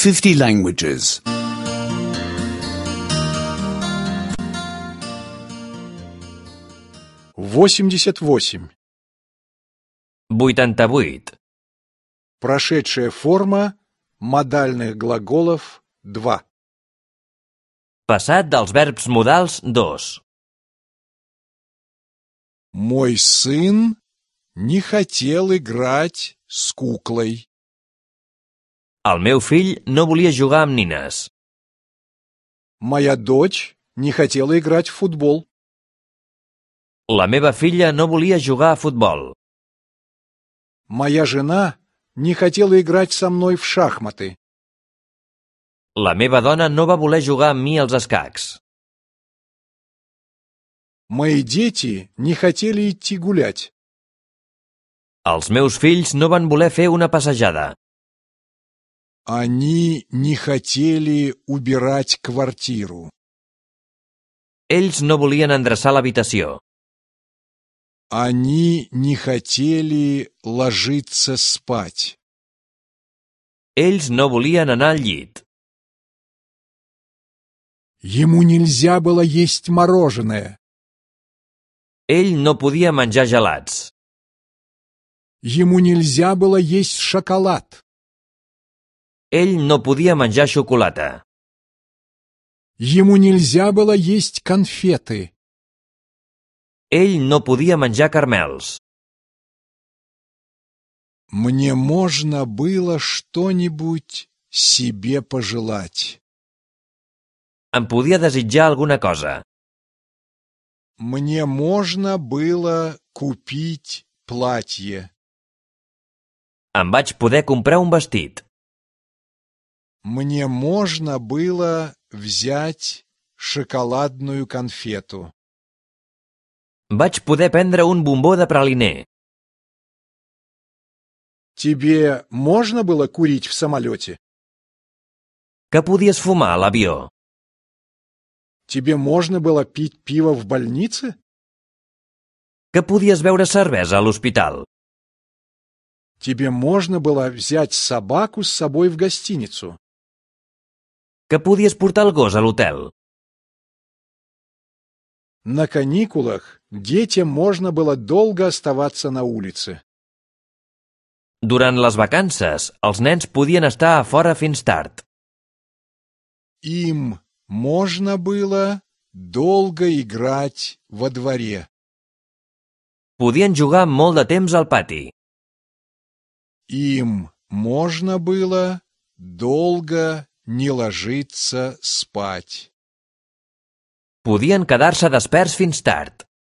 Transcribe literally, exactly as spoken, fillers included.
fifty languages. восемьдесят восемь. vuitanta-vuit. Прошедшая форма модальных глаголов два. Passat dels verbs modals dos. Мой сын не хотел играть с куклой. El meu fill no volia jugar amb nines. Моя дочь не хотела играть в футбол. La meva filla no volia jugar a futbol. Моя жена не хотела играть со мной в шахматы. La meva dona no va voler jugar amb mi als escacs. Мои дети не хотели идти гулять. Els meus fills no van voler fer una passejada. Они не хотели убирать квартиру. Ells no volien endreçar l'habitació. Они не хотели ложиться спать. Ells no volien anar al llit. Ему нельзя было есть мороженое. Ell no podia menjar gelats. Ему нельзя было есть шоколад. Ell no podia menjar xocolata. Ему нельзя было есть конфеты. Ell no podia menjar carmels. Мне можно было что-нибудь себе pожелать. Em podia desitjar alguna cosa. Мне можно было купить платье. Em vaig poder comprar un vestit. Мне можно было взять шоколадную конфету. Vaig poder prendre un bombó de praliner. Тебе можно было курить в самолете? Que podies fumar a l'avió? Тебе можно было пить пиво в больнице? Que podies beure cervesa a l'hospital? Тебе можно было взять собаку с собой в гостиницу? Que podies portar el gos a l'hotel? На каникулах детям можно было долго оставаться на улице. Durant les vacances, els nens podien estar a fora fins tard. Им можно было долго играть во дворе. Podien jugar molt de temps al pati. Им можно было долго не ложиться спать. Podien quedar-se desperts fins tard.